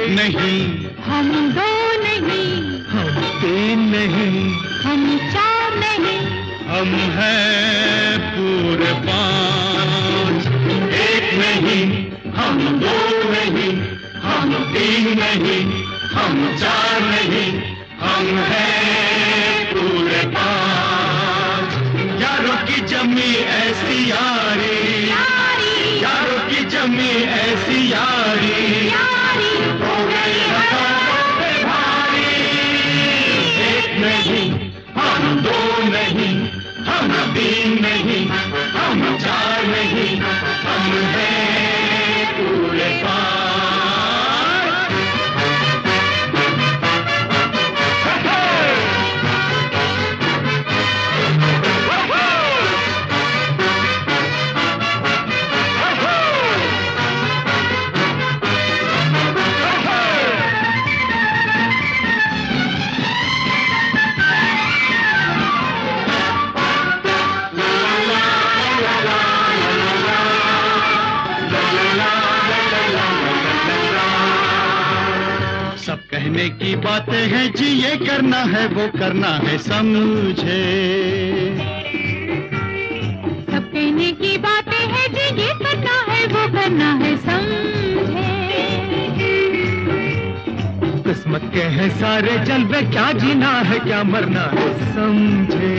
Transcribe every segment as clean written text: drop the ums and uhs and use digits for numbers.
नहीं, हम दो नहीं, हम तीन नहीं, हम चार नहीं, हम हैं पूरे पांच। एक नहीं, हम दो नहीं, हम तीन नहीं, हम चार नहीं, हम हैं पूरे पांच। यारों की जमी ऐसी यारी, यारों की जमी ऐसी यारी, हो गई हाथों पे भारी। एक नहीं, हम दो नहीं, हम तीन नहीं, हम चार नहीं, हम हैं पूरे पांच। सब कहने की बातें हैं जी, ये करना है वो करना है समझे। सब कहने की बातें हैं जी, ये करना है वो करना है समझे। किस्मत के हैं सारे जलवे, क्या जीना है क्या मरना है समझे।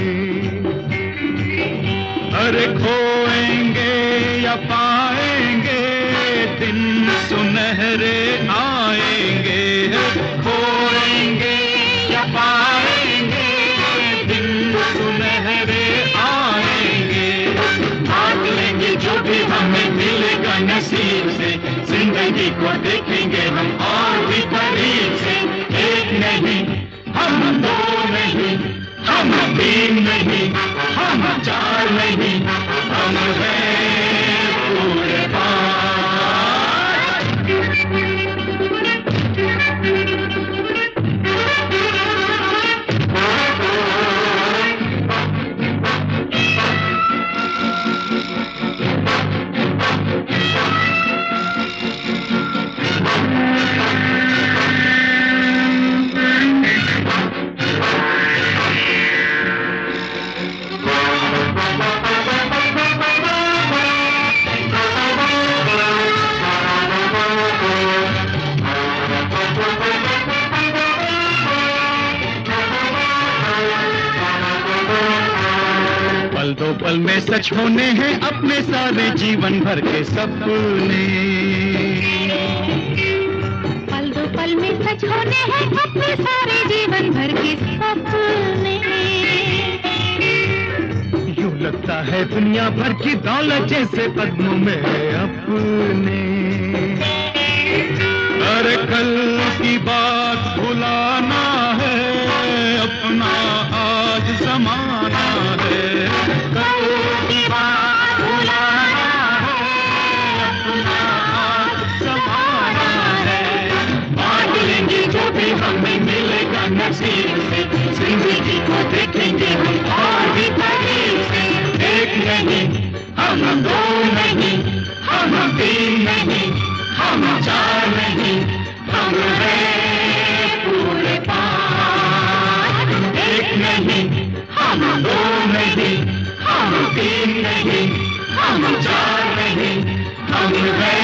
अरे खोएंगे या पाएंगे, दिन सुनहरे आएंगे। खोएंगे या पाएंगे, दिन सुनहरे आएंगे। भाग लेंगे जो भी हमें मिलेगा नसीब से, जिंदगी को देखेंगे हम और भी करीब से। एक नहीं, हम दो नहीं, हम तीन नहीं, हम चार नहीं, हम हैं पूरे पांच। पल दो पल में सच होने हैं अपने सारे जीवन भर के सपने। पल दो पल में सच होने हैं अपने सारे जीवन भर के सपने। यूं लगता है दुनिया भर की दौलत जैसे कदमों में अपने। अरे कल की बात भुलाना है, अपना आज जमाना है। कल की बात भुलाना है, अपना आज जमाना है। बांट लेंगे जो भी हमें मिलेगा नसीब से, जिंदगी को देखेंगे हम और भी करीब से। एक नहीं, हम दो नहीं, हम तीन नहीं, हम चार नहीं, हम हैं पूरे पांच। एक नहीं, हम दो नहीं, हम तीन नहीं, हम चार नहीं, हम हैं